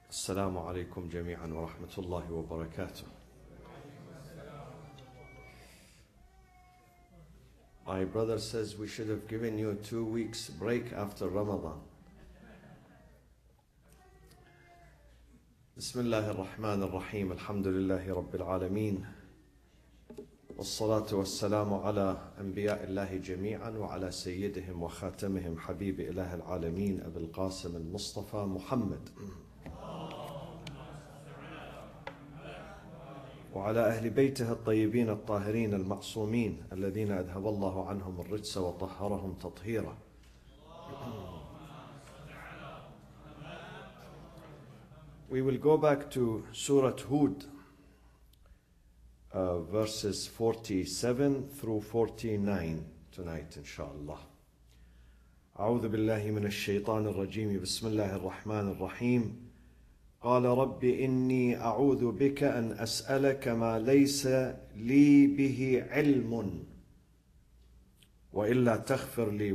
السلام عليكم جميعا ورحمة الله وبركاته. My brother says we should have given you 2 weeks break after Ramadan. بسم الله الرحمن الرحيم. الحمد لله رب العالمين، والصلاة والسلام على أنبياء الله جميعا وعلى سيدهم وخاتمهم حبيب إله العالمين أبي القاسم المصطفى محمد، وعلى أهل بيته الطيبين الطاهرين المعصومين الذين أذهب الله عنهم الرجس وطهرهم تطهيرا. We will go back to Surah Hud, verses 47 through 49 tonight, inshallah. أعوذ بالله من الشيطان الرجيم. بسم الله الرحمن الرحيم. قال رب إني أعوذ بك أن أسألك ما ليس لي به علم وإلا تغفر لي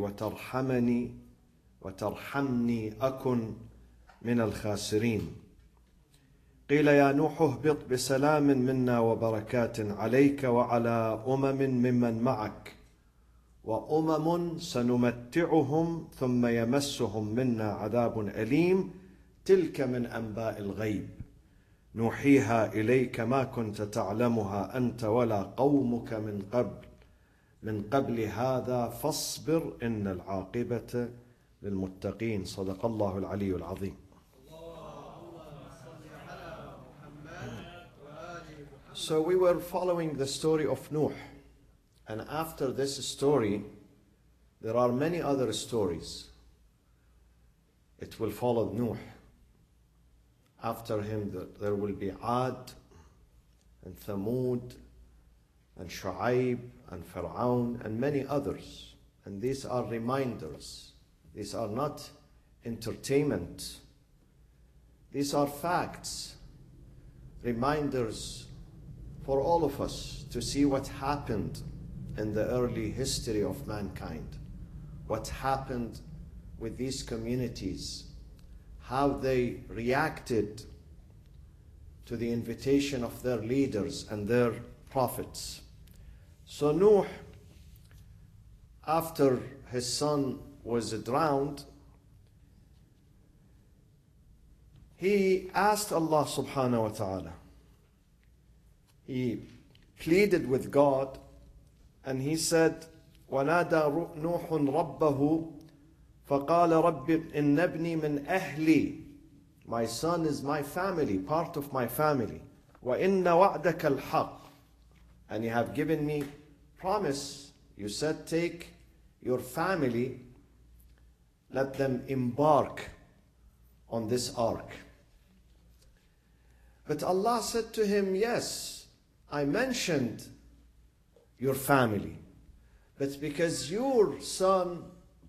وترحمني أكن من الخاسرين. قيل يا نوح اهبط بسلام منا وبركات عليك وعلى ممن معك وأمم سنمتعهم ثم يمسهم منا عذاب أليم تلك من أنباء الغيب نوحيها إليك ما كنت تعلمها أنت ولا قومك من قبل هذا فاصبر إن العاقبة للمتقين. صدق الله العلي العظيم. So we were following the story of Nuh, and after this story there are many other stories. It will follow Nuh. After him there will be Ad and Thamud and Shu'aib and Fir'aun and many others. And these are reminders. These are not entertainment. These are facts, reminders for all of us to see what happened in the early history of mankind, what happened with these communities, how they reacted to the invitation of their leaders and their prophets. So Nuh, after his son was drowned, he asked Allah subhanahu wa ta'ala. He pleaded with God and he said, وَنَادَى نُوحٌ رَبَّهُ فَقَالَ رَبِّ إِنَّ ابْنِي مِنْ أَهْلِي. My son is my family, part of my family. وَإِنَّ وَعْدَكَ الْحَقِّ. And you have given me promise. You said take your family, let them embark on this ark. But Allah said to him, yes, I mentioned your family, but because your son,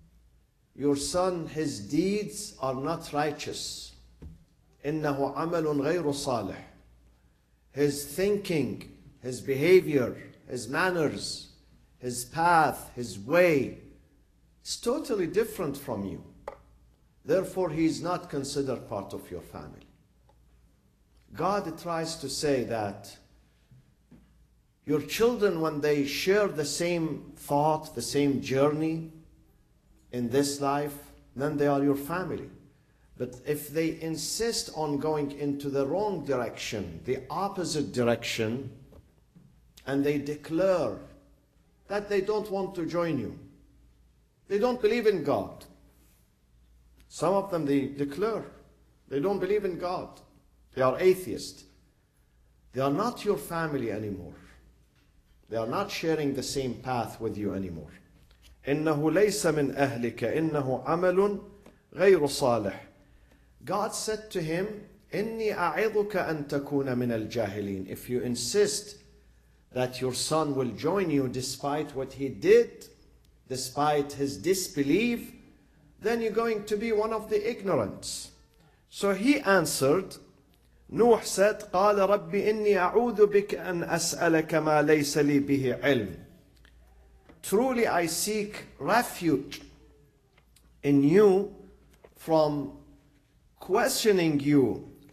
his deeds are not righteous. إِنَّهُ عَمَلٌ غَيْرُ صَالِحٌ. His thinking, his behavior, his manners, his path, his way is totally different from you. Therefore, he is not considered part of your family. God tries to say that your children, when they share the same thought, the same journey in this life, then they are your family. But if they insist on going into the wrong direction, the opposite direction, and they declare that they don't want to join you, they don't believe in God. Some of them, they declare they don't believe in God. They are atheists. They are not your family anymore. They are not sharing the same path with you anymore. إِنَّهُ لَيْسَ مِنْ أَهْلِكَ إِنَّهُ عَمَلٌ غَيْرُ صَالِحٍ. God said to him, إِنِّي أَعِظُكَ أَن تَكُونَ مِنَ الْجَاهِلِينَ. If you insist that your son will join you despite what he did, despite his disbelief, then you're going to be one of the ignorants. So he answered, Nuh said, قال رب إني أعوذ بك أن أسألك ما ليس لي به علم. Truly I seek refuge in you from questioning you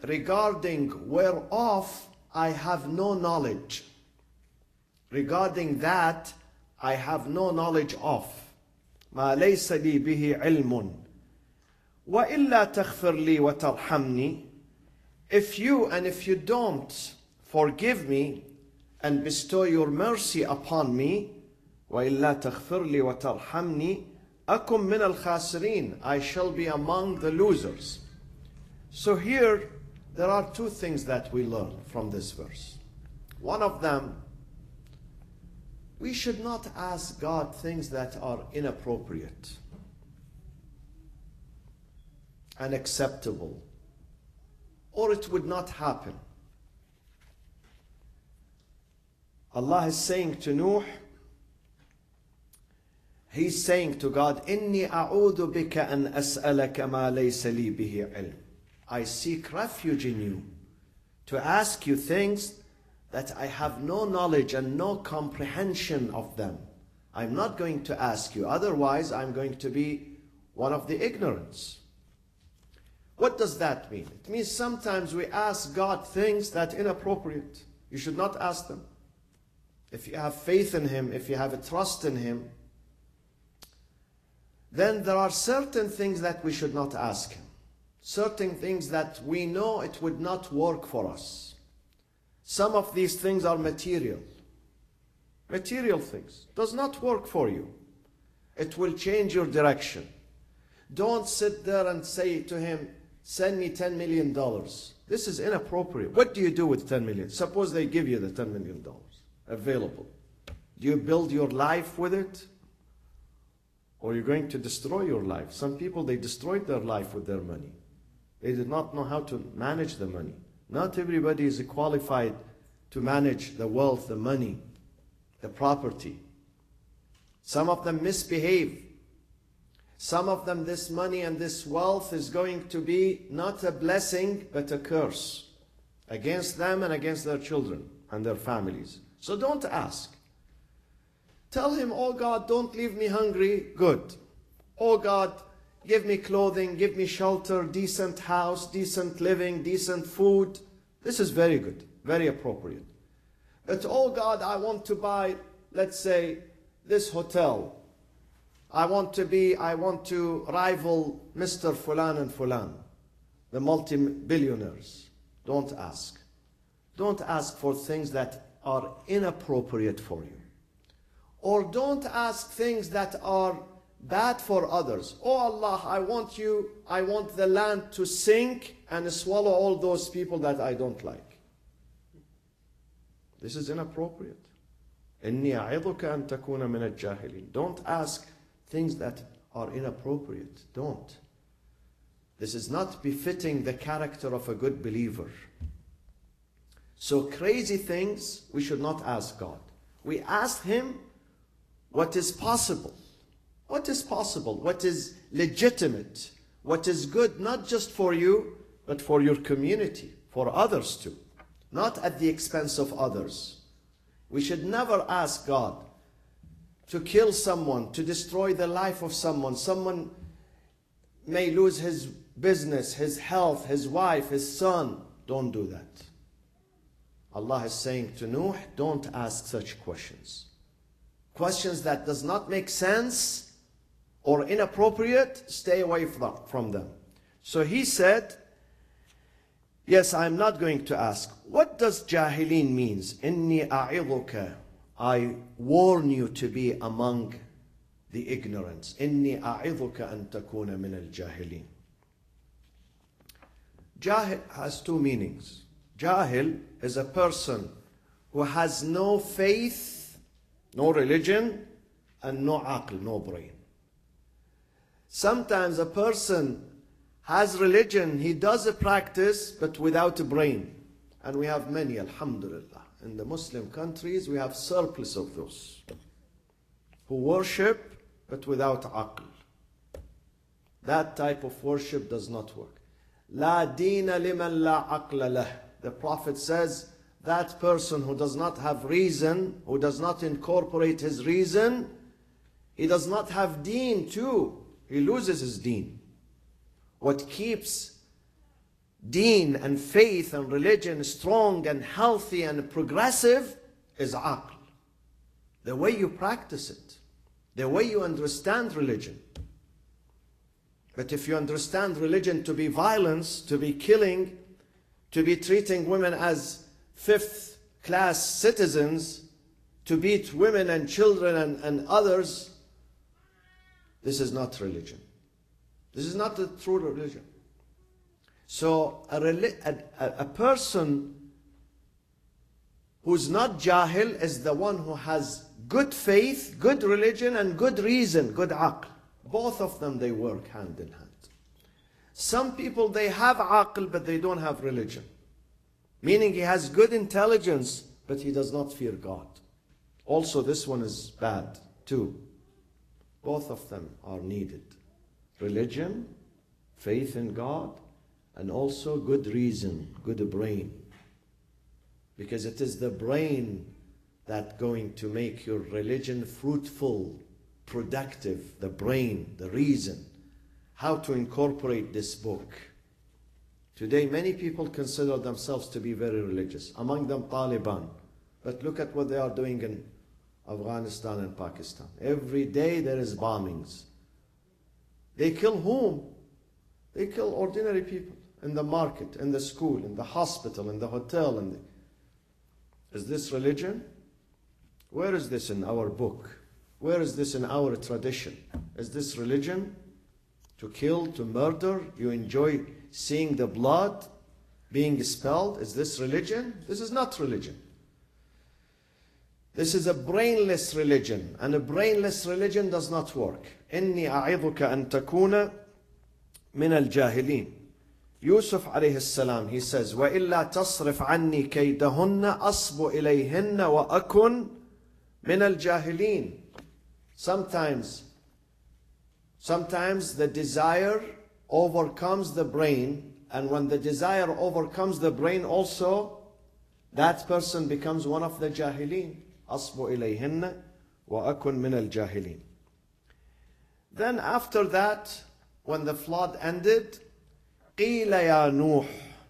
regarding whereof I have no knowledge. Regarding that, I have no knowledge of. ما ليس لي به علم. وإلا تغفر لي وترحمني. If you don't forgive me and bestow your mercy upon me, وإلا تغفر لي وترحمني أكن من الخاسرين. I shall be among the losers. So here there are two things that we learn from this verse. One of them, we should not ask God things that are inappropriate, unacceptable, or it would not happen. Allah is saying to Nuh, He's saying to God, إِنِّي أَعُوذُ بِكَ أَنْ أَسْأَلَكَ مَا لَيْسَ لِي بِهِ عِلْمٍ. I seek refuge in you to ask you things that I have no knowledge and no comprehension of them. I'm not going to ask you, otherwise I'm going to be one of the ignorants. What does that mean? It means sometimes we ask God things that are inappropriate. You should not ask them. If you have faith in Him, if you have a trust in Him, then there are certain things that we should not ask Him. Certain things that we know it would not work for us. Some of these things are material. Material things. Does not work for you. It will change your direction. Don't sit there and say to Him, send me $10 million. This is inappropriate. What do you do with $10 million? Suppose they give you the $10 million available. Do you build your life with it? Or you're going to destroy your life? Some people, they destroyed their life with their money. They did not know how to manage the money. Not everybody is qualified to manage the wealth, the money, the property. Some of them misbehave. Some of them, this money and this wealth is going to be not a blessing, but a curse against them and against their children and their families. So don't ask. Tell Him, oh God, don't leave me hungry. Good. Oh God, give me clothing, give me shelter, decent house, decent living, decent food. This is very good, very appropriate. But oh God, I want to buy, let's say, this hotel. I want to rival Mr. Fulan and Fulan, the multi-billionaires. Don't ask. Don't ask for things that are inappropriate for you. Or don't ask things that are bad for others. Oh Allah, I want the land to sink and swallow all those people that I don't like. This is inappropriate. إِنِّي أَعِظُكَ أَن تَكُونَ مِنَ الْجَاهِلِينَ. Don't ask things that are inappropriate. Don't. This is not befitting the character of a good believer. So crazy things we should not ask God. We ask Him what is possible. What is possible? What is legitimate? What is good, not just for you, but for your community, for others too. Not at the expense of others. We should never ask God to kill someone, to destroy the life of someone. Someone may lose his business, his health, his wife, his son. Don't do that. Allah is saying to Nuh, don't ask such questions. Questions that does not make sense or inappropriate, stay away from them. So he said, yes, I'm not going to ask. What does jahilin means? Inni a'iduka. I warn you to be among the ignorance. Inni a'iduka an takuna min al-jahilin. Jahil has two meanings. Jahil is a person who has no faith, no religion, and no aql, no brain. Sometimes a person has religion, he does a practice, but without a brain. And we have many, alhamdulillah. In the Muslim countries, we have surplus of those who worship, but without aql. That type of worship does not work. La deena liman la aqla lah. The Prophet says, that person who does not have reason, who does not incorporate his reason, he does not have deen too. He loses his deen. What keeps deen and faith and religion strong and healthy and progressive is aql. The way you practice it, the way you understand religion. But if you understand religion to be violence, to be killing, to be treating women as fifth-class citizens, to beat women and children and others, this is not religion. This is not the true religion. So a person who's not jahil is the one who has good faith, good religion, and good reason, good aql. Both of them, they work hand in hand. Some people, they have aql, but they don't have religion. Meaning he has good intelligence, but he does not fear God. Also, this one is bad too. Both of them are needed. Religion, faith in God, and also good reason, good brain. Because it is the brain that's going to make your religion fruitful, productive, the brain, the reason, how to incorporate this book. Today, many people consider themselves to be very religious, among them Taliban. But look at what they are doing in Afghanistan and Pakistan. Every day there is bombings. They kill whom? They kill ordinary people in the market, in the school, in the hospital, in the hotel. Is this religion? Where is this in our book? Where is this in our tradition? Is this religion? To kill, to murder? You enjoy seeing the blood being spilled? Is this religion? This is not religion. This is a brainless religion, and a brainless religion does not work. إني أعظك أن تكون من الجاهلين. Yusuf alayhi salam, he says, وَإِلَّا تَصْرِفْ عَنِّي كَيْدَهُنَّ أَصْبُ إِلَيْهِنَّ وَأَكُنْ مِنَ الْجَاهِلِينَ. Sometimes the desire overcomes the brain, and when the desire overcomes the brain also, that person becomes one of the jahilin. أَصْبُ إِلَيْهِنَّ وَأَكُنْ مِنَ الْجَاهِلِينَ. Then after that, when the flood ended, قِيلَ يَا نُوحُ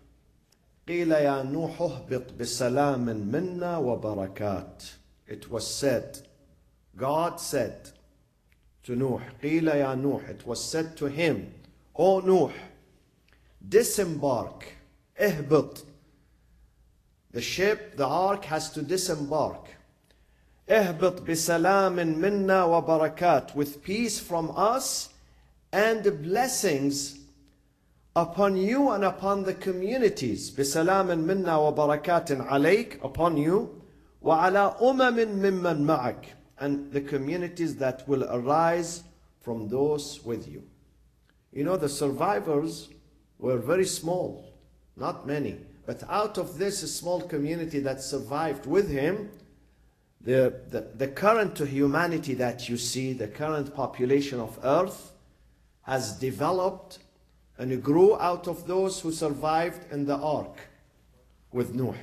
اهْبِطْ بِسَلَامٍ مِنَّا وَبَرَكَاتٍ. It was said, God said to Nuh, قِيلَ يَا نُوحُ, it was said to him, O Nuh, disembark, اهبط. The ship, the ark has to disembark. اهبط بسلام منا وبركات, with peace from us and blessings upon you and upon the communities. بسلام منا وبركات عليك, upon you, وعلى ممن معك, and the communities that will arise from those with you. You know, the survivors were very small, not many. But out of this small community that survived with him, the current to humanity that you see, the current population of earth, has developed and grew out of those who survived in the ark with Nuh.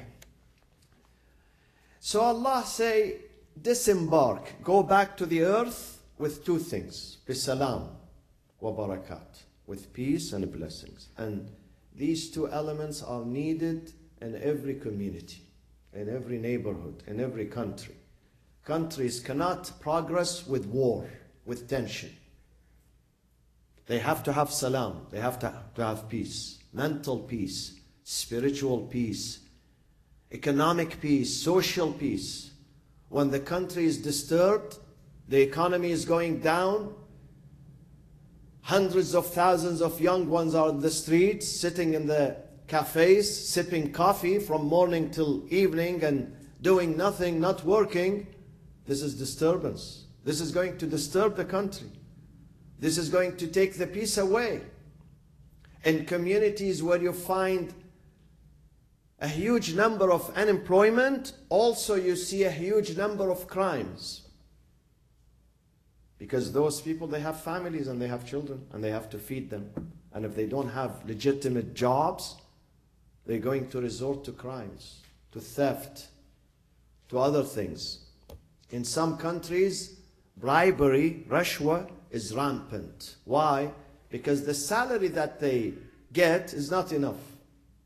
So Allah say, disembark, go back to the earth with two things, bisalam wa barakat, with peace and blessings. And these two elements are needed in every community, in every neighborhood, in every country. Countries cannot progress with war, with tension. They have to have salam, they have to have peace, mental peace, spiritual peace, economic peace, social peace. When the country is disturbed, the economy is going down, hundreds of thousands of young ones are in the streets, sitting in the cafes, sipping coffee from morning till evening and doing nothing, not working. This is disturbance. This is going to disturb the country. This is going to take the peace away. In communities where you find a huge number of unemployment, also you see a huge number of crimes. Because those people, they have families and they have children and they have to feed them. And if they don't have legitimate jobs, they're going to resort to crimes, to theft, to other things. In some countries, bribery, rashwa, is rampant. Why? Because the salary that they get is not enough.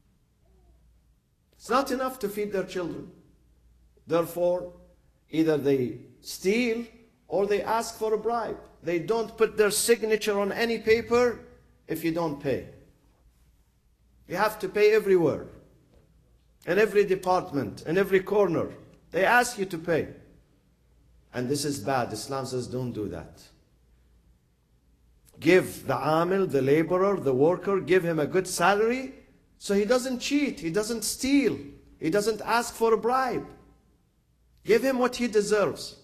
It's not enough to feed their children. Therefore, either they steal or they ask for a bribe. They don't put their signature on any paper if you don't pay. You have to pay everywhere, in every department, in every corner. They ask you to pay. And this is bad. Islam says don't do that. Give the amil, the laborer, the worker, give him a good salary so he doesn't cheat, he doesn't steal, he doesn't ask for a bribe. Give him what he deserves.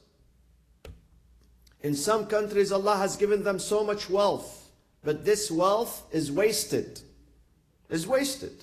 In some countries, Allah has given them so much wealth, but this wealth is wasted. Is wasted.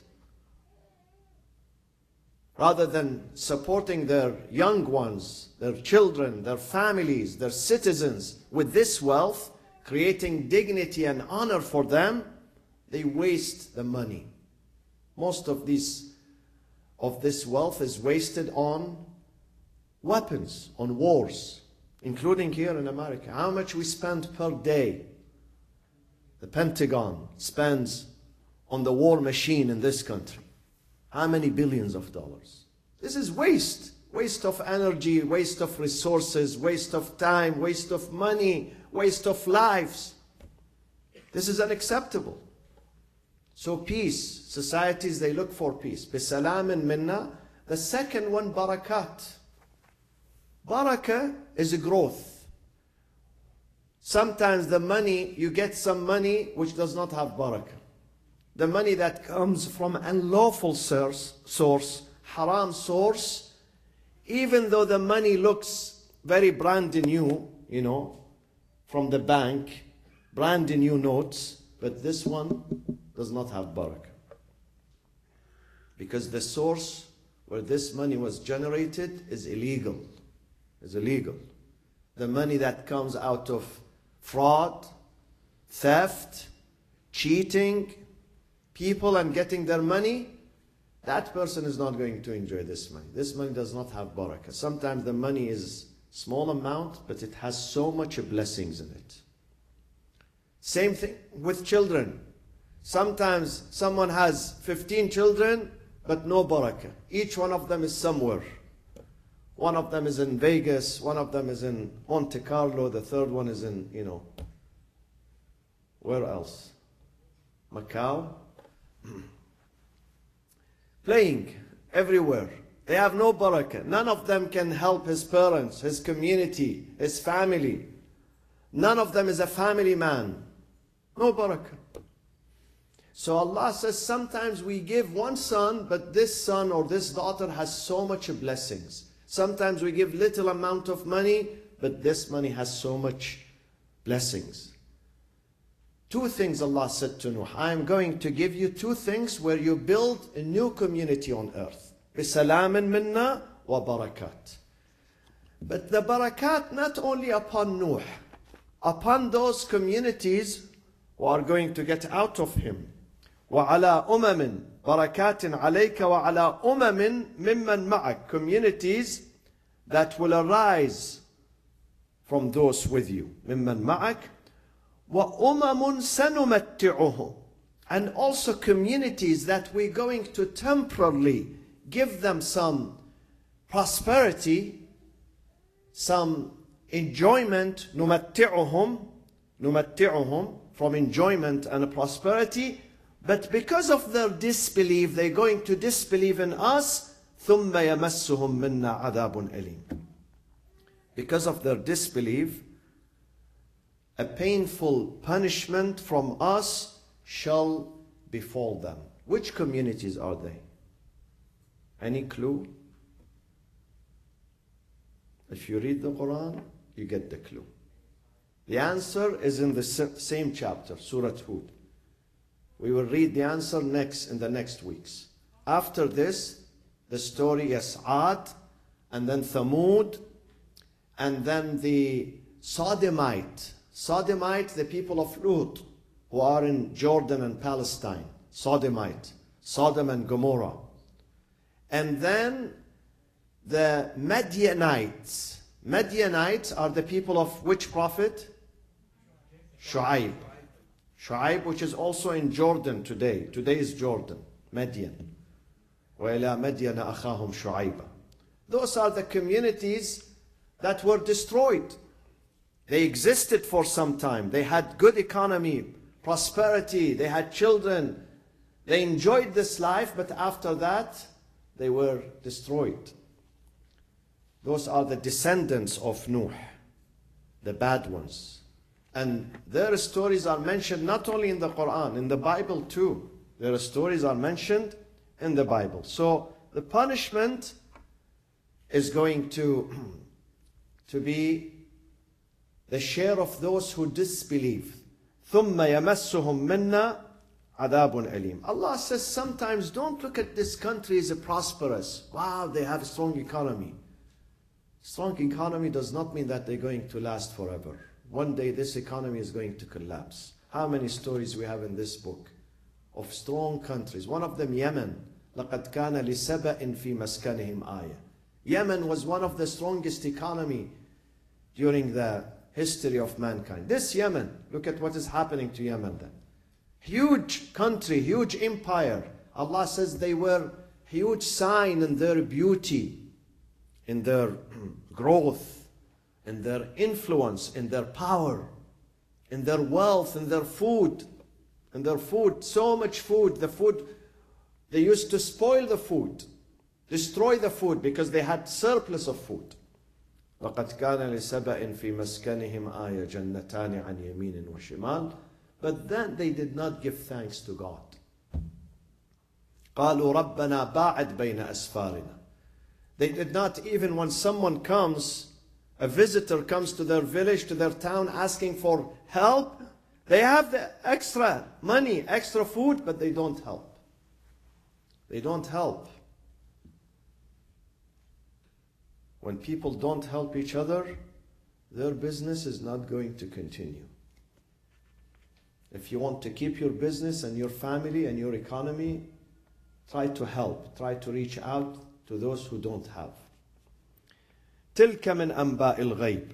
Rather than supporting their young ones, their children, their families, their citizens with this wealth, creating dignity and honor for them, they waste the money. Most of this wealth is wasted on weapons, on wars, including here in America. How much we spend per day? The Pentagon spends on the war machine in this country. How many billions of dollars? This is waste. Waste of energy, waste of resources, waste of time, waste of money, waste of lives. This is unacceptable. So peace, societies, they look for peace. Bisalamin minna. The second one, barakat. Barakah is a growth. Sometimes the money, you get some money which does not have barakah. The money that comes from unlawful source, haram source, even though the money looks very brand new, you know, from the bank, brand new notes, but this one does not have barakah. Because the source where this money was generated is illegal. Is illegal. The money that comes out of fraud, theft, cheating people and getting their money, that person is not going to enjoy this money. This money does not have barakah. Sometimes the money is small amount, but it has so much blessings in it. Same thing with children. Sometimes someone has 15 children, but no barakah. Each one of them is somewhere. One of them is in Vegas, one of them is in Monte Carlo, the third one is in, you know, where else? Macau. Playing everywhere. They have no barakah. None of them can help his parents, his community, his family. None of them is a family man. No barakah. So Allah says sometimes we give one son, but this son or this daughter has so much blessings. Sometimes we give little amount of money, but this money has so much blessings. Two things Allah said to Nuh. I am going to give you two things where you build a new community on earth. بِسَلَامٍ مِنَّا وَبَرَكَاتٍ. But the barakat not only upon Nuh, upon those communities who are going to get out of him. وَعَلَىٰ أُمَمٍ بَرَكَاتٍ عَلَيْكَ وَعَلَىٰ أُمَمٍ مِمَّنْ مَعَكَ. Communities that will arise from those with you. مِمَّنْ مَعَكَ. وَأُمَمٌ سَنُمَتِّعُهُمْ. And also communities that we're going to temporarily give them some prosperity, some enjoyment, نُمَتِّعُهُمْ from enjoyment and prosperity, but because of their disbelief, they're going to disbelieve in us, ثُمَّ يَمَسُّهُمْ مِنَّا عَذَابٌ أَلِيمٌ. Because of their disbelief, a painful punishment from us shall befall them. Which communities are they? Any clue? If you read the Quran, you get the clue. The answer is in the same chapter, Surah Hud. We will read the answer in the next weeks. After this, the story is Ad, and then Thamud, and then the Sodomite. Sodomite, the people of Lut, who are in Jordan and Palestine. Sodomite, Sodom and Gomorrah. And then the Midianites. Midianites are the people of which prophet? Shu'aib. Shu'aib, which is also in Jordan today. Today is Jordan, Midian. وإلى مدين أخاهم شعيبا. Those are the communities that were destroyed. They existed for some time. They had good economy, prosperity, they had children. They enjoyed this life, but after that, they were destroyed. Those are the descendants of Nuh, the bad ones. And their stories are mentioned not only in the Quran, in the Bible too. Their stories are mentioned in the Bible. So the punishment is going to be the share of those who disbelieve. ثُمَّ يَمَسُّهُم مِّنَّا عَذَابٌ أَلِيمٌ. Allah says sometimes don't look at this country as a prosperous. Wow, they have a strong economy. Strong economy does not mean that they're going to last forever. One day this economy is going to collapse. How many stories we have in this book of strong countries? One of them, Yemen. لَقَدْ كَانَ لِسَبَإٍ فِي مَسْكَنِهِمْ آيَةٌ. Yemen was one of the strongest economy during the history of mankind. This Yemen, look at what is happening to Yemen then. Huge country, huge empire. Allah says they were huge sign in their beauty, in their growth, in their influence, in their power, in their wealth, in their food. In their food, so much food. The food, they used to spoil the food, destroy the food because they had surplus of food. لَقَدْ كَانَ لِسَبَإٍ فِي مَسْكَنِهِمْ آيَةٌ جَنَّتَانِ عَنْ يَمِينٍ وَشِمَالٍ. But then they did not give thanks to God. قَالُوا رَبَّنَا بَاعِدْ بَيْنَ أَسْفَارِنَا. They did not, even when someone comes, a visitor comes to their village, to their town asking for help, they have the extra money, extra food, but they don't help. They don't help. When people don't help each other, their business is not going to continue. If you want to keep your business and your family and your economy, try to help. Try to reach out to those who don't have. تِلْكَ مِنْ أَنْبَاءِ الْغَيْبِ.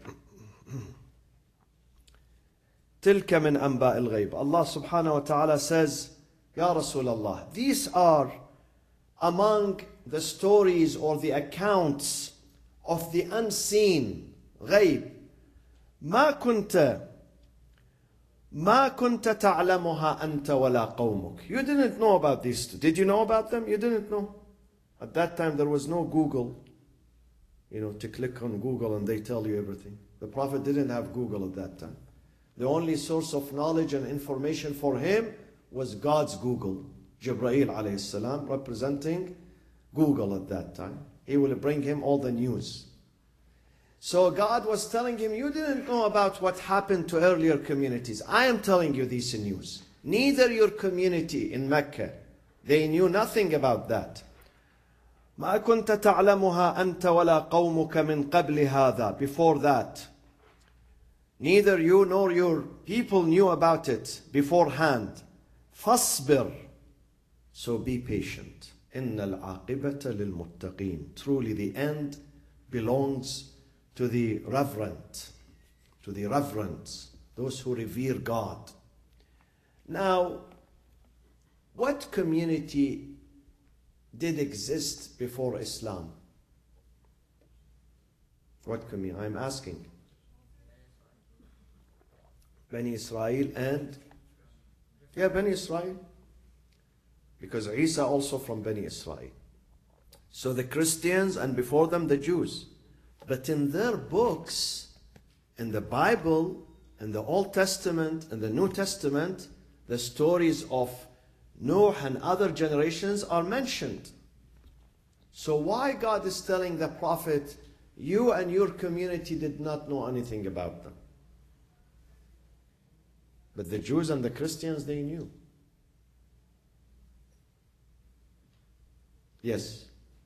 تِلْكَ مِنْ أَنْبَاءِ الْغَيْبِ. Allah subhanahu wa ta'ala says, Ya Rasulullah, these are among the stories or the accounts of the unseen, غيب. ما كنت تعلمها أنت ولا قومك. You didn't know about these. Did you know about them? You didn't know. At that time there was no Google, to click on Google and they tell you everything. The Prophet didn't have Google at that time. The only source of knowledge and information for him was God's Google. Jibreel alayhi salam representing Google at that time. He will bring him all the news. So God was telling him, you didn't know about what happened to earlier communities. I am telling you this news. Neither your community in Mecca, they knew nothing about that. ما كنت تعلمها أنت ولا قومك من قبل هذا. Before that, neither you nor your people knew about it beforehand. فاصبر. So be patient. إن العاقبة للمتقين. Truly the end belongs to the reverent, those who revere God. Now, what community did exist before Islam? What community? I'm asking. Bani Israel and? Yeah, Bani Israel. Because Isa also from Bani Israel. So the Christians and before them the Jews. But in their books, in the Bible, in the Old Testament, and the New Testament, the stories of Noah and other generations are mentioned. So why God is telling the Prophet, you and your community did not know anything about them? But the Jews and the Christians, they knew. Yes.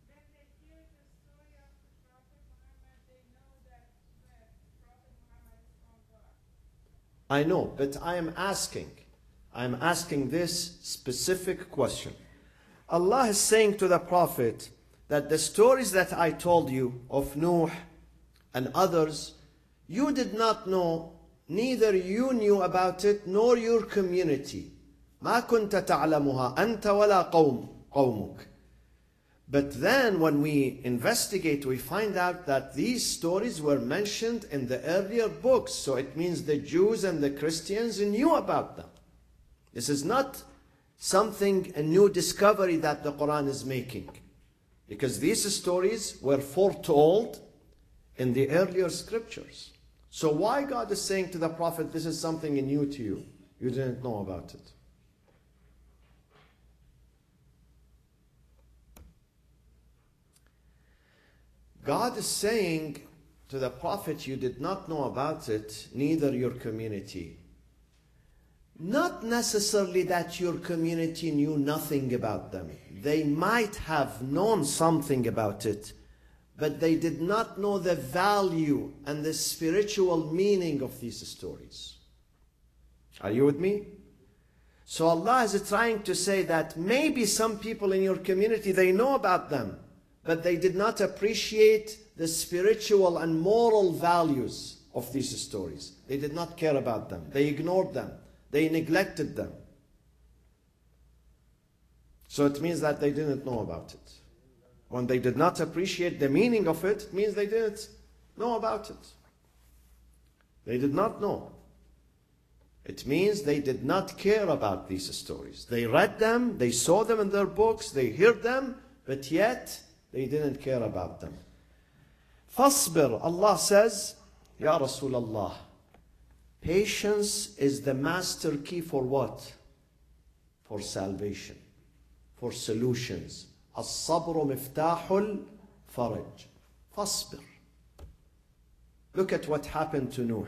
I know, but I am asking this specific question. Allah is saying to the Prophet that the stories that I told you of Nuh and others, you did not know, neither you knew about it, nor your community. ما كنت تعلمها أنت ولا قومك. But then when we investigate, we find out that these stories were mentioned in the earlier books. So it means the Jews and the Christians knew about them. This is not something, a new discovery that the Quran is making. Because these stories were foretold in the earlier scriptures. So why God is saying to the Prophet, this is something new to you? You didn't know about it. God is saying to the Prophet, you did not know about it, neither your community. Not necessarily that your community knew nothing about them. They might have known something about it, but they did not know the value and the spiritual meaning of these stories. Are you with me? So Allah is trying to say that maybe some people in your community, they know about them, but they did not appreciate the spiritual and moral values of these stories. They did not care about them. They ignored them. They neglected them. So it means that they didn't know about it. When they did not appreciate the meaning of it, it means they didn't know about it. They did not know. It means they did not care about these stories. They read them, they saw them in their books, they heard them, but yet they didn't care about them. Fasbir, Allah says, Ya Rasulullah, patience is the master key for what? For salvation, for solutions. As-sabru miftahul faraj. Fasbir. Look at what happened to Nuh.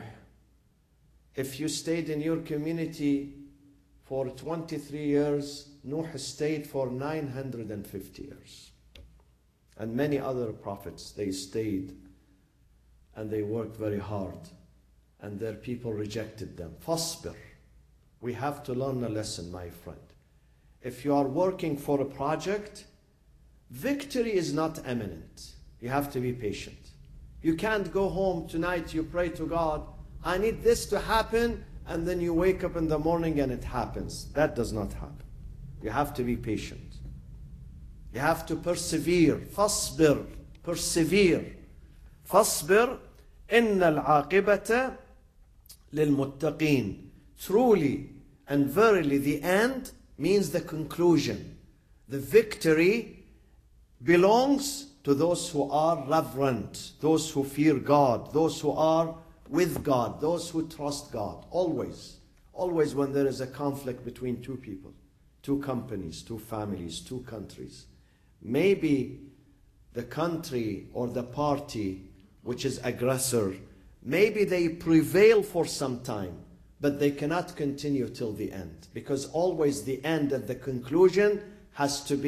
If you stayed in your community for 23 years, Nuh stayed for 950 years. And many other prophets, they stayed and they worked very hard. And their people rejected them. Fasbir. We have to learn a lesson, my friend. If you are working for a project, victory is not imminent. You have to be patient. You can't go home tonight, you pray to God, I need this to happen, and then you wake up in the morning and it happens. That does not happen. You have to be patient. You have to persevere. Fasbir. Persevere. Fasbir. Inna al-aqibata lil-muttaqeen. Truly and verily the end means the conclusion. The victory belongs to those who are reverent, those who fear God, those who are with God, those who trust God. Always. Always when there is a conflict between two people, two companies, two families, two countries. Maybe the country or the party which is aggressor, maybe they prevail for some time, but they cannot continue till the end. Because always the end and the conclusion has to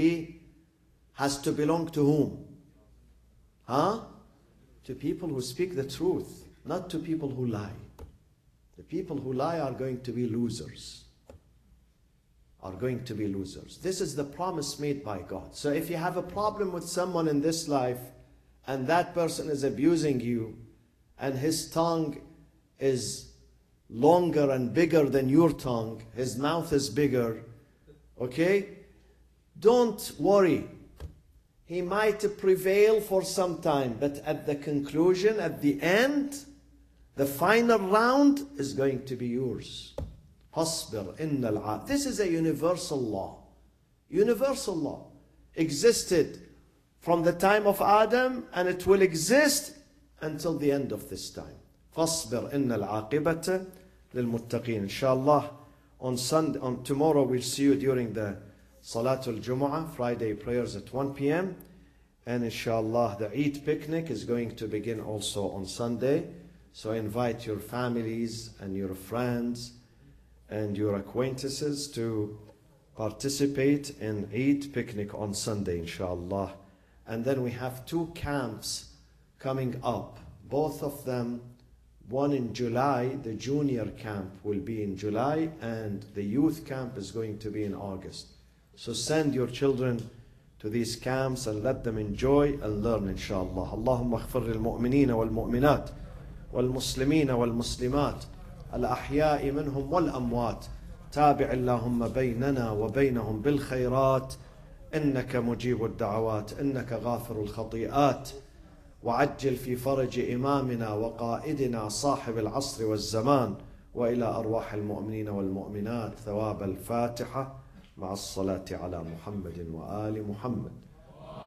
belong to whom? To people who speak the truth, not to people who lie. The people who lie are going to be losers. Are going to be losers. This is the promise made by God. So if you have a problem with someone in this life, and that person is abusing you, and his tongue is longer and bigger than your tongue, his mouth is bigger, okay? Don't worry. He might prevail for some time, but at the conclusion, at the end, the final round is going to be yours. Fasbir innal aqibata. This is a universal law. Universal law. Existed from the time of Adam, and it will exist until the end of this time. Fasbir innal aqibata lil-muttaqeen. Inshallah, on tomorrow we'll see you during the Salatul Jumu'ah, Friday prayers at 1 p.m. And inshallah, the Eid picnic is going to begin also on Sunday. So invite your families and your friends and your acquaintances to participate in Eid picnic on Sunday, inshallah. And then we have 2 camps coming up. Both of them, one in July, the junior camp will be in July, and the youth camp is going to be in August. So send your children to these camps and let them enjoy and learn, inshallah. Allahumma aghfir lil mu'minina wal mu'minat wal muslimina wal muslimat al ahya'i minhum wal amwat. Tabi' Allahumma baynana wa baynahum bil khayrat إنك مجيب الدعوات، إنك غافر الخطيئات. وعجل في فرج إمامنا وقائدنا صاحب العصر والزمان، وإلى أرواح المؤمنين والمؤمنات ثواب الفاتحة مع الصلاة على محمد وآل محمد.